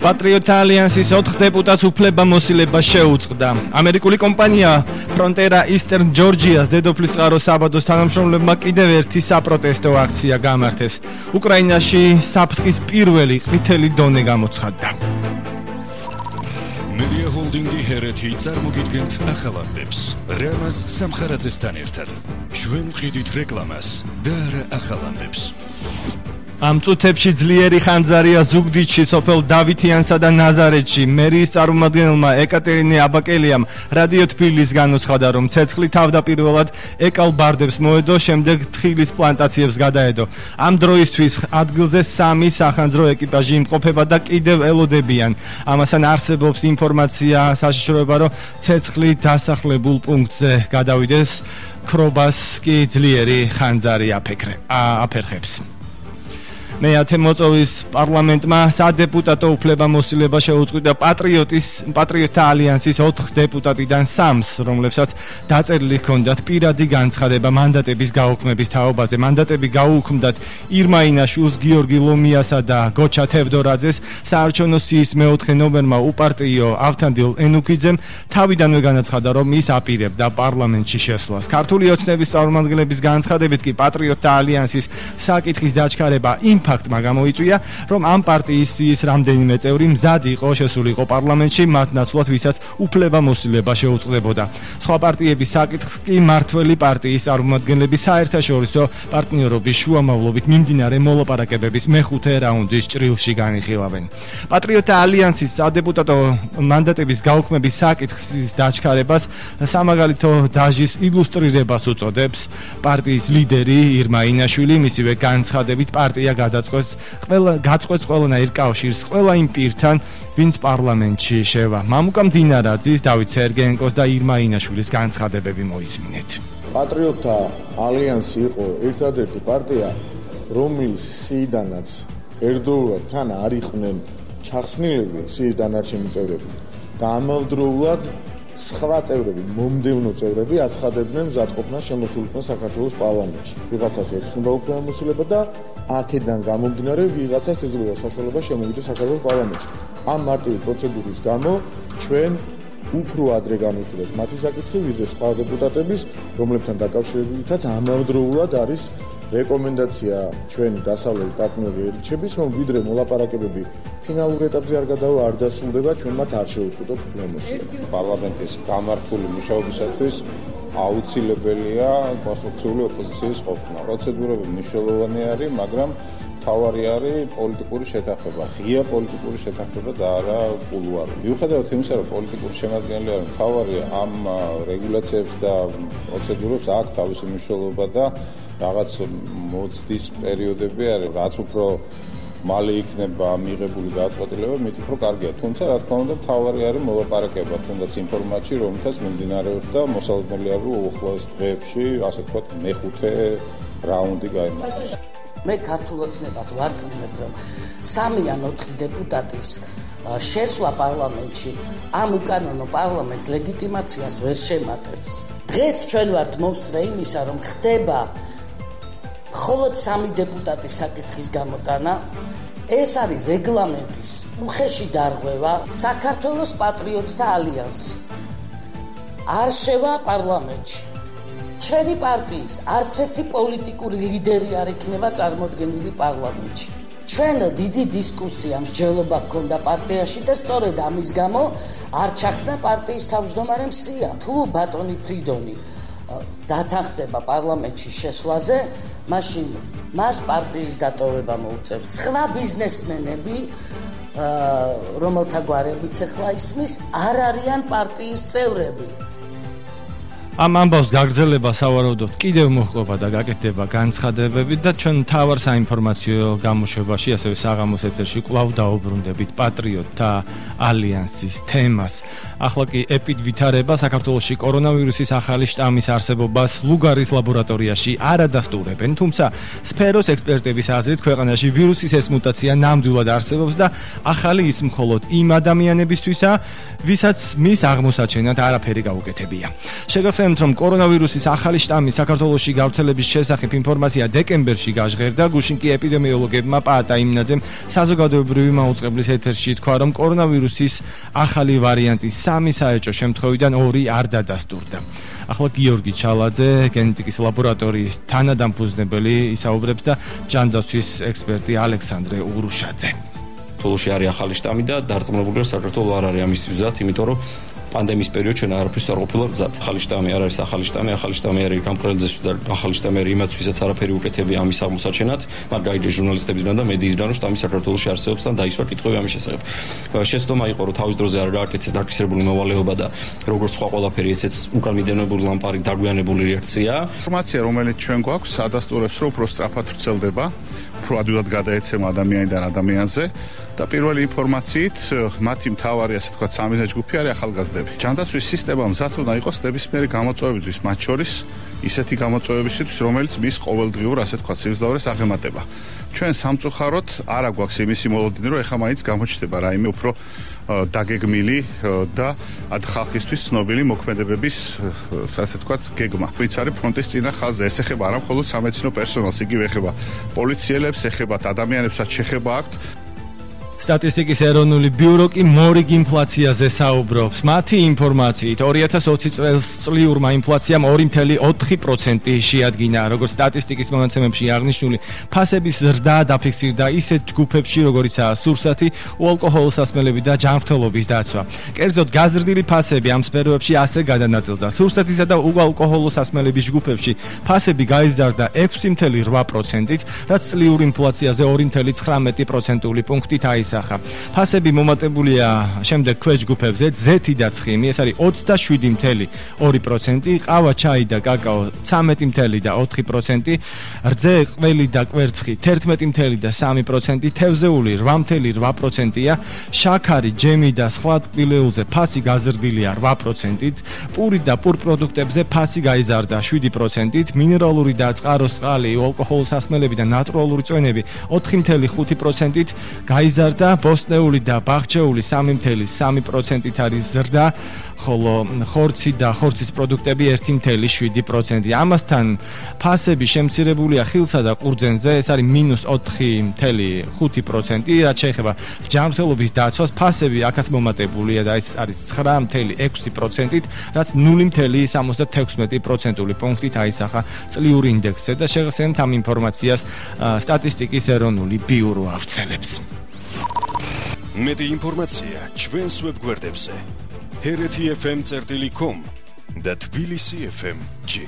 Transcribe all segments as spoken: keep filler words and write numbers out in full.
Patriot Alliance-ის ოთხ დეპუტატს უფლებამოსილება შეუწყდა. ამერიკული კომპანია Frontera Eastern Georgia-ს დედოფლის წყაროს საბადოს თანამშრომლებმა კიდევ ერთი საპროტესტო აქცია გამართეს. უკრაინაში საფრთხის პირველი ყვითელი დონე გამოცხადდა. Media Holding-ი ჰერეთი წარმოგიდგენთ ახალ ამბებს. რამაზ სამხარაძესთან ერთად. ჩვენ ვყიდით რეკლამას და არა ახალ ამბებს. ამ წუთებში ძლიერი ხანძარია ზუგდიდში, სოფელ დავითიანსა და ნაზარეთში. მერიის წარმომადგენელმა ეკატერინე აბაკელიამ რადიო თბილისს განუცხადა, რომ ცეცხლი თავდაპირველად ეკალ ბარდებს მოედო, შემდეგ თხილის პლანტაციებს გადაედო. ამ დროისთვის ადგილზე სამი სახანძრო ეკიპაჟი იმყოფება და კიდევ ელოდებიან. ამასთან არსებობს ინფორმაცია საშიშროება, რომ ცეცხლი დასახლებულ პუნქტზე გადავიდეს, ქრობას კი ძლიერი ხანძარი აფერხებს. მეათე მოწვევის პარლამენტმა სადეპუტატო უფლებამოსილება შეუწყდა პატრიოტის პატრიოტთა ალიანსის ოთხ დეპუტატიდან სამს, რომლებსაც დაწერილი ჰქონდათ პირადი განცხადება მანდატების გაუქმების თაობაზე. მანდატები გაუქმდათ ირმა ინაშვილს, გიორგი ლომიასა და გოჩა თევდორაძეს. საარჩევნო სიის მეოთხე ნომერმა უპარტიო ავთანდილ ენუქიძემ თავიდანვე განაცხადა, რომ ის აპირებდა პარლამენტში შესვლას. ქართული ოცნების წარმომადგენლების განცხადებით კი პატრიოტთა ალიანსის საკითხის დაჩქარება იმ ფაქტმა გამოიწვია, რომ ამ პარტიის სიის რამდენიმე წევრი მზად იყო შესულიყო პარლამენტში, მათ ნაცვლად ვისაც უფლებამოსილება შეუწყდებოდა. სხვა პარტიების საკითხს კი მართველი პარტიის წარმომადგენლები საერთაშორისო პარტნიორობის შუამავლობით მიმდინარე მოლაპარაკებების მეხუთე რაუნდის ჭრილში განიხილავენ. პატრიოტთა ალიანსის სადეპუტატო მანდატების გაუქმების საკითხის დაჩქარებას სამაგალითო დაჟის ილუსტრირებას უწოდებს პარტიის ლიდერი ირმა ინაშვილი. მისივე განცხადებით პარტია გადაწყვეტს ყველა გაწყვეტს ყველანაირ კავშირს ყველა იმ პირთან, ვინც პარლამენტში შევა. მამუკა მდინარაძის, დავით სერგეენკოს და ირმა ინაშვილის განცხადებები მოისმინეთ. პატრიოტთა ალიანსი იყო ერთადერთი პარტია, რომლის სიიდანაც ერთდროულად თან არ იყვნენ ჩახსნილები სიის დანარჩენი წევრები და ამავდროულად სხვა წევრები, მომდევნო წევრები აცხადებდნენ მზადყოფნას შემოსულიყვნენ საქართველოს პარლამენტში. ვიღაცას ეხსნება უფლებამოსილება და აქედან გამომდინარე ვიღაცას ეძლევა საშუალება შემოვიდეს საქართველოს პარლამენტში. ამ მარტივი პროცედურის გამო ჩვენ უფრო ადრე განვიხილეთ მათი საკითხი, ვიდრე სხვა დეპუტატების, რომლებთან დაკავშირებითაც ამავდროულად არის რეკომენდაცია ჩვენი დასავლელი პარტნიორი ელჩების, რომ ვიდრე მოლაპარაკებები ფინალურ ეტაპზე არ გადავა, არ დასრულდება, ჩვენ მათ არ შევუწყვეტოთ უფლებამოსილება. პარლამენტის გამართული მუშაობისათვის აუცილებელია კონსტრუქციული ოპოზიციის ყოფნა. პროცედურები მნიშვნელოვანი არის, მაგრამ თავარი არის პოლიტიკური შეთანხმება, ღია პოლიტიკური შეთანხმება და არა კულუარი. მიუხედავად იმისა, რომ პოლიტიკური შემადგენელი არის, თავარი ამ რეგულაციებს და პროცედურებს აქვს თავისი მნიშვნელობა და რაღაც მოცდის პერიოდები არის, რაც უფრო მალე იქნება მიღებული გადაწყვეტილება, მით უფრო კარგია. თუმცა, რა თქმა უნდა, თავარი არის მოლაპარაკება, თუნდაც იმ ფორმატში, რომელთაც მიმდინარეობს და მოსალოდნელი არის, რომ უახლოეს დღეებში, ასე ვთქვათ, მეხუთე რაუნდი გაიმართოს. მე ქართულ ოცნებას ვარწმუნებ, რომ სამი ან ოთხი დეპუტატის შესვლა პარლამენტში ამ უკანონო პარლამენტს ლეგიტიმაციას ვერ შემატებს. დღეს ჩვენ ვართ მოსწრე იმისა, რომ ხდება მხოლოდ სამი დეპუტატის საკითხის გამოტანა. ეს არის რეგლამენტის უხეში დარღვევა. საქართველოს პატრიოტთა ალიანსი არ შევა პარლამენტში. ჩვენი პარტიის არც ერთი პოლიტიკური ლიდერი არ იქნება წარმოდგენილი პარლამენტში. ჩვენ დიდი დისკუსია მსჯელობა გქონდა პარტიაში და სწორედ ამის გამო არ ჩახსნა პარტიის თავმჯდომარემ სია. თუ ბატონი ფრიდონი დათანხმდება პარლამენტში შესვლაზე, მაშინ მას პარტიის დატოვება მოუწევს. სხვა ბიზნესმენები, რომელთა გვარებიც ახლა ისმის, არ არიან პარტიის წევრები. ამ ამბავს გაგრძელება სავარაუდოდ კიდევ მოჰყობა და გაკეთდება განცხადებები და ჩვენ მთავარ საინფორმაციო გამოშვებაში, ასევე საღამოს ეთერში კვლავ დაუბრუნდებით პატრიოტთა ალიანსის თემას. ახლა კი ეპიდ ვითარება საქართველოში კორონავირუსის ახალი შტამის არსებობას ლუგარის ლაბორატორიაში არ ადასტურებენ, თუმცა სფეროს ექსპერტების აზრით ქვეყანაში ვირუსის ეს მუტაცია ნამდვილად არსებობს და ახალი ის მხოლოდ იმ ადამიანებისთვისა, ვისაც მის აღმოსაჩენად არაფერი გაუკეთებია. შეგახსენებთ, შეგახსენებთ, რომ კორონავირუსის ახალი შტამის საქართველოში გავრცელების შესახებ ინფორმაცია დეკემბერში გაჟღერდა. გუშინ კი ეპიდემიოლოგებმა პაატა იმნაძემ საზოგადოებრივი მაუწყებლის ეთერში თქვა, რომ კორონავირუსის ახალი ვარიანტი სამი საეჭვო შემთხვევიდან ორი არ დადასტურდა. ახლა გიორგი ჩალაძე, გენეტიკის ლაბორატორიის თანადამფუძნებელი, ისაუბრებს და ჯანდაცვის ექსპერტი ალექსანდრე ურუშაძე. Თულში არის ახალი შტამი და დარწმუნებული საქართველოს არ არის ამის მიზნად, იმიტომ რომ პანდემიის პერიოდში ჩვენ არაფერს არ ყოფილა გზად. ახალი შტამი არ არის ახალი შტამი, ახალი შტამი არის გამყრელდეს და ახალი შტამი არის იმათ, ვისაც არაფერი უკეთებია ამის აღმოსაჩენად. მათ გაიგეს ჟურნალისტებისგან და მედიისგან, რომ შტამი საქართველოში არსებობს და დაისვა კითხვები ამის შესახებ. შეცდომა იყო, რომ თავის დროზე არ გააკეთეს დაფიქსირებული მოვალეობა და როგორც სხვა ყველაფერი, ესეც უკან მიდენებული ლამპარი დაგვიანებული რეაქცია. ინფორმაცია, რომელიც ჩვენ გვაქვს, ადასტურებს, რომ უფრო სწრაფად ვრცელდება, უფრო ადვილად გადაეცემა ადამიანიდან ადამიანზე. და პირველი ინფორმაციით მათი მთავარი ასე თქვა სამიზნე ჯგუფი არის ახალგაზრდები. ჯანდაცვის სისტემა მზად უნდა იყოს ნებისმიერი გამოწვევებისთვის, მათ შორის ისეთი გამოწვევებისთვის, რომელიც მის ყოველდღიურ ასე თქვა სიმძლავრეს აღემატება. ჩვენ სამწუხაროდ არ აგვაქვს იმისი მოლოდინი, რომ ეხა მაინც გამოჩნდება რაიმე უფრო დაგეგმილი და ad ხალხისთვის ცნობილი მოქმედებების ასე თქვა გეგმა. ვინც არის ფრონტის წინა ხაზზე, ეს ეხება არა მხოლოდ სამედიცინო პერსონალს, იგივე ეხება პოლიციელებს, ეხება ადამიანებსაც შეხება აქვთ. სტატისტიკის ეროვნული ბიურო კი მორიგ ინფლაციაზე საუბრობს. მათი ინფორმაციით ორი ათას ოცი წელს წლიურმა ინფლაციამ ორი კoma ოთხი პროცენტი შეადგინა. როგორც სტატისტიკის მონაცემებში აღნიშნული, ფასების ზრდა დაფიქსირდა ისეთ ჯგუფებში, როგორიცაა სურსათი, უალკოჰოლო სასმელები და ჯანმრთელობის დაცვა. კერძოდ, გაზრდილი ფასები ამ სფეროებში ასე გადანაწილდა. სურსათისა და უალკოჰოლო სასმელების ჯგუფებში ფასები გაიზარდა ექვსი კoma რვა პროცენტით, რაც წლიურ ინფლაციაზე ორი კoma ცხრამეტი პროცენტული პუნქტით აისახა. ფასები მომატებულია შემდეგ ქვეშ ჯგუფებზე ზეთი და ცხიმი, ეს არის ოცდაშვიდი კoma ორი პროცენტი, ყავა, ჩაი და კაკაო ცამეტი კoma ოთხი პროცენტი, რძე, ყველი და კვერცხი თერთმეტი კoma სამი პროცენტი, თევზეული რვა კoma რვა პროცენტია, შაქარი, ჯემი და სხვა ტკბილეულზე ფასი გაზრდილია რვა პროცენტით, პური და პურ პროდუქტებზე ფასი გაიზარდა შვიდი პროცენტით, მინერალური და წყაროს წყალი, ალკოჰოლო სასმელები და ნატურალური წვენები ოთხი კoma ხუთი პროცენტით გაიზარდა და ბოსტნეული და ბაღჩეული სამი კoma სამი პროცენტით არის ზრდა, ხოლო ხორცი და ხორცის პროდუქტები ერთი კoma შვიდი პროცენტი. ამასთან ფასები შემცირებულია ხილსა და ყურძენზე, ეს არის მინუს ოთხი კoma ხუთი პროცენტი, რაც შეეხება ჯანმრთელობის დაცვას, ფასები აქაც მომატებულია და ეს არის ცხრა კoma ექვსი პროცენტით, რაც ნული კoma სამოცდათექვსმეტი პროცენტული პუნქტით აისახა წლიური ინდექსზე და შეგახსენებთ ამ ინფორმაციას სტატისტიკის ეროვნული ბიურო ავრცელებს. მეტი ინფორმაცია ჩვენს ვებგვერდებზე ჰერეთი ეფ ემ წერტილი კომ და თბილისი ეფ ემ ჯი.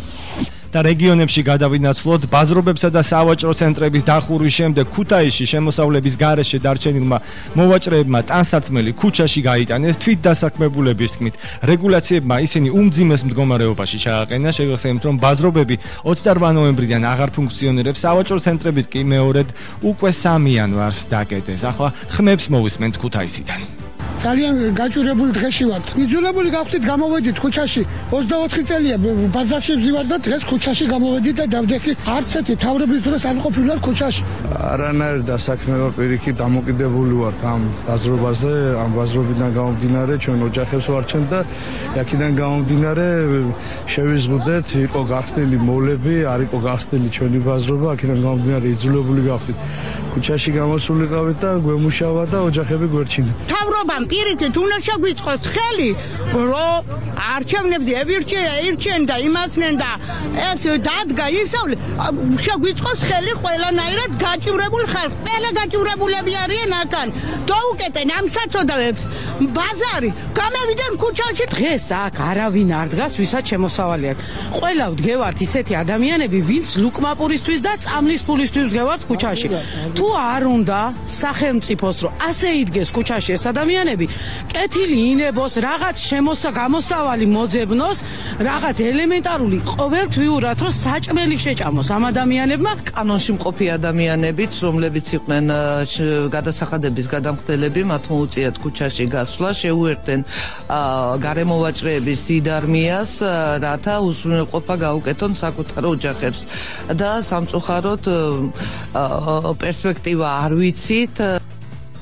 და რეგიონებში გადავინაცვლოთ, ბაზრობებსა და სავაჭრო ცენტრების დახურვის შემდეგ ქუთაისში შემოსავლების გარეშე დარჩენილმა მოვაჭრეებმა ტანსაცმელი ქუჩაში გაიტანეს. თვითდასაქმებულების თქმით, რეგულაციებმა ისინი უმძიმეს მდგომარეობაში ჩააყენა. შეგახსენებთ, რომ ბაზრობები ოცდარვა ნოემბრიდან აღარ ფუნქციონირებს, სავაჭრო ცენტრებით კი მეორედ უკვე სამი იანვარს დაკეტეს. ახლა ხმებს მოვისმენთ ქუთაისიდან. ძალიან გაჭირებული დღეში ვართ. იძულებული გავხდით გამოვედით ქუჩაში. ოცდაოთხი წელია ბაზარში ვზივარ და დღეს ქუჩაში გამოვედით და დავდექი. არც ერთი თავრობის დროს არ ყოფილვარ ქუჩაში. არანაირ დასაქმება პირიქით დამოკიდებული ვართ ამ ბაზრობაზე, ამ ბაზრობიდან გამომდინარე ჩვენ ოჯახებს ვარჩენთ და აქედან გამომდინარე შევიზღუდეთ, იყო გახსნილი მოლები, არ იყო გახსნილი ჩვენი ბაზრობა, აქედან გამომდინარე იძულებული გავხდით ქუჩაში გამოსულიყავით და გვემუშავა და ოჯახები გვერჩინა. თავრობამ პირიქით უნდა შეგვიწყოს ხელი, რომ არჩევნებზე ევირჩენ და იმასნენ და ეს დადგა ისავლე, შეგვიწყოს ხელი ყველანაირად გაჭირებულ ხალხს. ყველა გაჭირებულები არიან აქან. დაუკეტენ ამ საწოდავებს. ბაზარი, გამევიდნენ ქუჩაში. დღეს აქ არავინ არ დგას, ვისაც შემოსავალი აქვს. ყველა ვდგევართ ისეთი ადამიანები, ვინც ლუკმაპურისთვის და წამლის ფულისთვის ვდგევართ ქუჩაში. თუ არ უნდა სახელმწიფოს რომ ასე იდგეს ქუჩაში ეს ადამიანები, კეთილი ინებოს, რაღაც შემოსა გამოსავალი მოძებნოს, რაღაც ელემენტარული ყოველთვიურად რომ საჭმელი შეჭამოს ამ ადამიანებმა. კანონში მყოფი ადამიანებიც, რომლებიც იყვნენ გადასახადების გადამხდელები, მათ მოუწიათ ქუჩაში გასვლა, შეუერთდნენ გარემოვაჭრეების დიდ არმიას, რათა უზრუნველყოფა გაუკეთონ საკუთარ ოჯახებს და სამწუხაროდ პერსპექტივა არ ვიცით.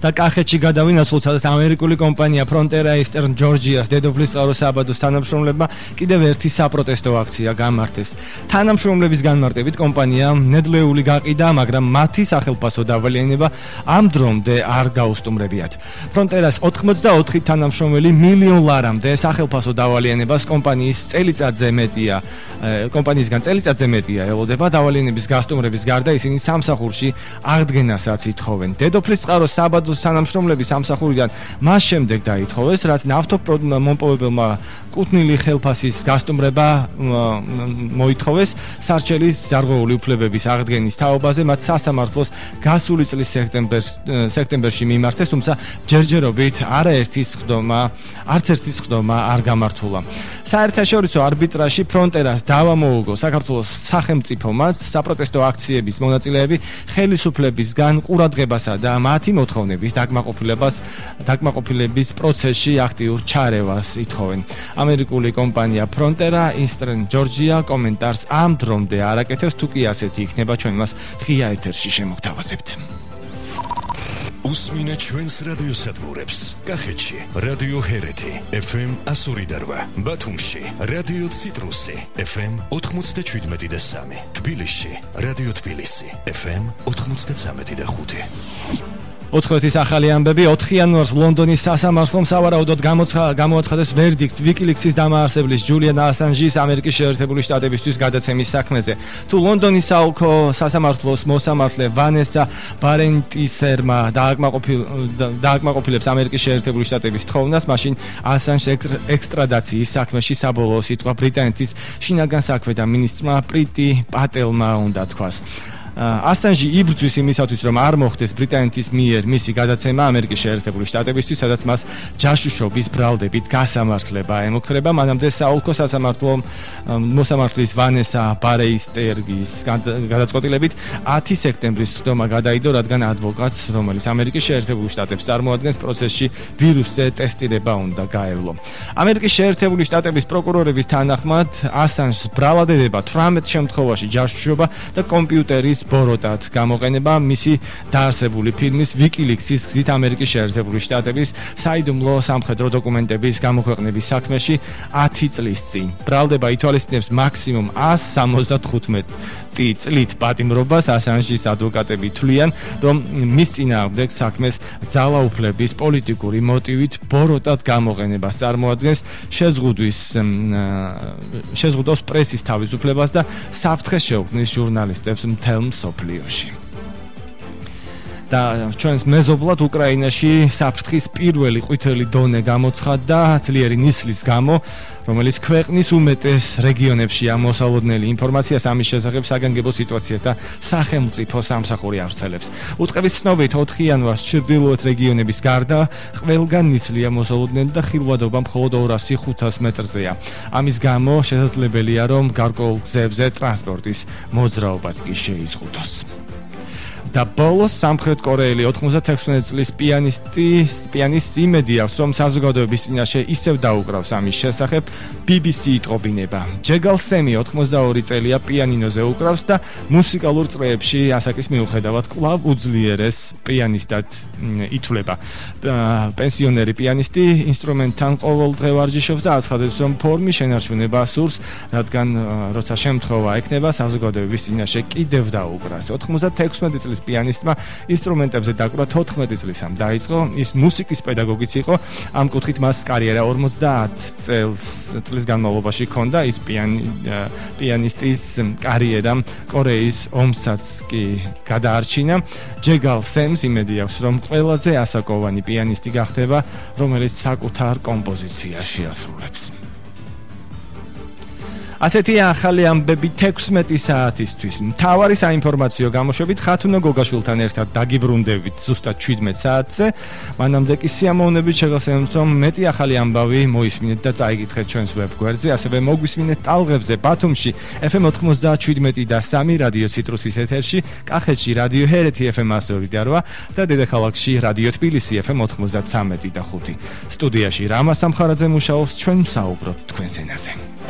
და კახეთში გადავინაცვლოთ, სადაც ამერიკული კომპანია Frontier Eastern Georgia-ს დედოფლის წყაროს საბადოს თანამშრომლებმა კიდევ ერთი საპროტესტო აქცია გამართეს. თანამშრომლების განმარტებით კომპანია ნედლეული გაყიდა, მაგრამ მათი სახელმწიფო დავალიანება ამ დრომდე არ გაუსტუმრებიათ. Frontier-ს ოთხმოცდაოთხი თანამშრომელი მილიონ ლარამდე სახელმწიფო დავალიანებას კომპანიის წელიწადზე მეტია, კომპანიისგან წელიწადზე მეტია ელოდება დავალიანების გასტუმრების გარდა ისინი სამსახურში აღდგენასაც ითხოვენ. დედოფლის წყაროს საბადოს თანამშრომლები სამსახურიდან მას შემდეგ დაითხოვეს, რაც ნავთობმომპოვებელმა კუთვნილი ხელფასის გასტუმრება მოითხოვეს სარჩელის დარღვეული უფლებების აღდგენის თაობაზე, მათ სასამართლოს გასული წლის სექტემბერში მიმართეს, თუმცა ჯერჯერობით არაერთი სხდომა, არც ერთი სხდომა არ გამართულა. საერთაშორისო არბიტრაჟში Frontier-ს დავა მოუგო საქართველოს სახელმწიფომაც საპროტესტო აქციების მონაწილეები ხელისუფლებისგან ყურადღებასა და მათი მოთხოვნების დაკმაყოფილებას დაკმაყოფილების პროცესში აქტიურ ჩარევას ითხოვენ. ამერიკული კომპანია Frontier Eastern Georgia კომენტარს ამ დრომდე არ აკეთებს, თუ კი ასეთი იქნება ჩვენ მას ღია ეთერში შემოგთავაზებთ. უსმინეთ ჩვენს რადიოსადგურებს. კახეთში რადიო ჰერეთი ეფ ემ ასორი და რვა, ბათუმში რადიო ციტრუსი ეფ ემ ოთხმოცდაშვიდმეტი და სამი, თბილისში რადიო თბილისი ეფ ემ ოთხმოცდაცამეტი და ხუთი. ოთხმოცდაოთხის ახალი ამბები. ოთხი იანვარს ლონდონის სასამართლომ სავარაუდოდ გამოაცხადეს ვერდიქტს ვიკილიქსის დამაარსებლის ჯულიან ასანჟის ამერიკის შეერთებული შტატებისთვის გადაცემის საქმეზე. თუ ლონდონის საოლქო სასამართლოს მოსამართლე ვანესა ბარენტისერმა დააკმაყოფილებს ამერიკის შეერთებული შტატების თხოვნას, მაშინ ასანჟს ექსტრადაციის საქმეში საბოლოო სიტყვა ბრიტანეთის შინაგან საქმეთა მინისტრმა პრიტი პატელმა უნდა თქვას. ასანჟი იბრძვის იმისათვის, რომ არ მოხდეს ბრიტანეთის მიერ მისი გადაცემა ამერიკის შეერთებული შტატებისთვის, სადაც მას ჯაშუშობის ბრალდებით გასამართლება ემუქრება. მანამდე საოლქო სასამართლო მოსამართლის ვანესა ბარეისტერგის გადაწყვეტილებით ათი სექტემბრის სხდომა გადაიდო, რადგან ადვოკატს, რომელიც ამერიკის შეერთებული შტატებს წარმოადგენს, პროცესში ვირუსზე ტესტირება უნდა გაევლო. ამერიკის შეერთებული შტატების პროკურორების თანახმად ასანჟს ბრალადდება თვრამეტ შემთხვევაში ჯაშუშობა და კომპიუტერის ბოროტად გამოყენება მისი დაარსებული ფილმის ვიკილიქსის გზით ამერიკის შეერთებული შტატების საიდუმლო სამხედრო დოკუმენტების გამოქვეყნების საქმეში ათი წლის წინ. ბრალდება ითვალისწინებს მაქსიმუმ ასს სამოცდათხუთმეტი წლით პატიმრობას. ასანჟის ადვოკატები თვლიან, რომ მის წინააღმდეგ საქმეს ძალაუფლების პოლიტიკური მოტივით ბოროტად გამოყენებას წარმოადგენს, შეზღუდვის შეზღუდავს პრესის თავისუფლებას და საფრთხეს შეუქმნის ჟურნალისტებს მთელ მსოფლიოში. და ჩვენს მეზობლად უკრაინაში საფრთხის პირველი ყვითელი დონე გამოცხადდა ძლიერი ნისლის გამო, რომელიც ქვეყნის უმეტეს რეგიონებშია მოსალოდნელი ინფორმაციას ამის შესახებ საგანგებო სიტუაციათა სახელმწიფო სამსახური ავრცელებს. უწყების ცნობით ოთხი იანვარს ჩრდილოეთ რეგიონების გარდა ყველგან ნისლია მოსალოდნელი და ხილვადობა მხოლოდ ორასი ხუთას მეტრზეა. ამის გამო შესაძლებელია, რომ გარკვეულ გზებზე ტრანსპორტის მოძრაობაც კი შეიზღუდოს. და ბოლოს სამხრეთ კორეელი ოთხმოცდაექვსი წლის პიანისტი პიანისტი იმედი აქვს, რომ საზოგადოების წინაშე ისევ დაუკრავს ამის შესახებ ბი ბი სი იტყობინება. ჯეგალ სემი ოთხმოცდაორი წელია პიანინოზე უკრავს და მუსიკალურ წრეებში ასაკის მიუხედავად კვლავ უძლიერეს პიანისტად ითვლება. პენსიონერი პიანისტი ინსტრუმენტთან ყოველდღე ვარჯიშობს და აცხადებს, რომ ფორმის შენარჩუნება სურს, რადგან როცა შემთხვევა ექნება საზოგადოების წინაშე კიდევ დაუკრას. ოთხმოცდაექვსი წლის პიანისტმა ინსტრუმენტებზე დაკვრა თოთხმეტი წლისამ დაიწყო. ის მუსიკის პედაგოგიც იყო. ამ კუთხით მას კარიერა ორმოცდაათი წელს წლის განმავლობაში ჰქონდა. ის პიანისტის კარიერა კორეის ომსაც კი გადაარჩინა. ჯეგალ სემს იმედი აქვს, რომ ყველაზე ასაკოვანი პიანისტი გახდება, რომელიც საკუთარ კომპოზიციაში ასრულებს. ასეთი ახალი ამბები თექვსმეტი საათისთვის. მთავარი საინფორმაციო გამოშვებით ხათუნა გოგაშვილთან ერთად დაგიბრუნდებით ზუსტად შვიდმეტ საათზე. მანამდე კი სიამოვნებით შეგახსენებთ, რომ მეტი ახალი ამბავი მოისმინეთ და წაიკითხეთ ჩვენს ვებგვერდზე, ასევე მოგვისმინეთ ტალღებზე ბათუმში ეფ ემ ოთხმოცდაშვიდმეტი და სამი რადიო ციტრუსის ეთერში, კახეთში რადიო ჰერეთი ეფ ემ ასორი და რვა და დედაქალაქში რადიო თბილისი ეფ ემ ოთხმოცდაცამეტი და ხუთი. სტუდიაში რამა სამხარაძე მუშაობს, ჩვენ ვსაუბრობთ თქვენს ენაზე.